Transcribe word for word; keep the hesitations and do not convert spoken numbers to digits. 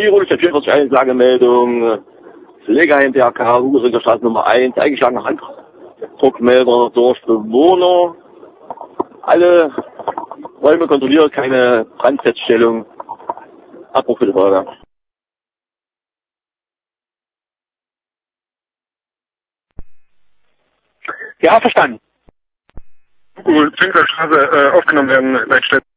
Tirol, vierundvierzig eins, Lagemeldung, Pflegeheim B H K, Hugeringer Straße Nummer eins, eingeschlagener Handdruckmelder durch Bewohner. Alle Räume kontrolliert, keine Brandfeststellung. Abbruch für die Folge. Ja, verstanden. Gut, Zinklerstraße äh, aufgenommen werden, Leitstelle.